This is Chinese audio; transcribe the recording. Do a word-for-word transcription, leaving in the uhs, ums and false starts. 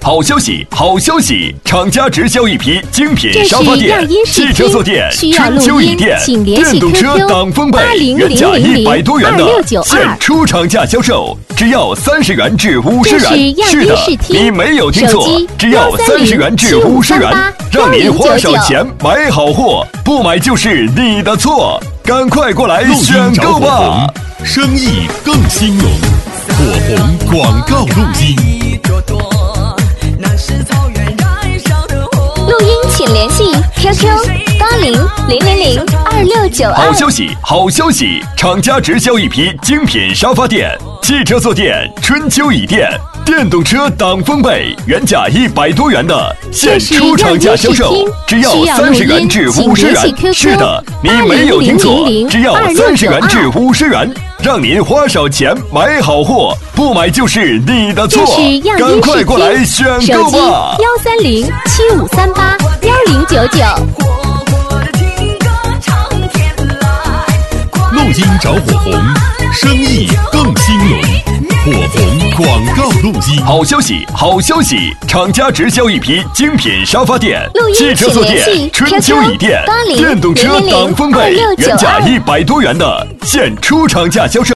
好消息，好消息！厂家直销一批精品沙发垫、汽车坐垫、春秋椅垫、电动车挡风被，原价一百多元的，现出厂价销售，只要三十元至五十元。是的，你没有听错，只要三十元至五十元，让您花少钱买好货，不买就是你的错。赶快过来选购吧！ 生意更兴隆，火红广告录音。 录音请联系 Q Q 八零零零零二六九二。 好消息，好消息！厂家直销一批精品沙发垫、汽车坐垫、春秋椅垫、电动车挡风被，原价一百多元的，现出厂价销售，只要三十元至五十元。是的，你没有听错，只要三十元至五十元，让您花少钱买好货，不买就是你的错。赶快过来选购吧！ 幺三零七五三八幺零九九。 录音找火红，生意更兴隆。火红广告录音。 好消息，好消息！厂家直销一批精品沙发垫、汽车坐垫、春秋椅垫、电动车挡风被，原价一百多元的，现出厂价销售。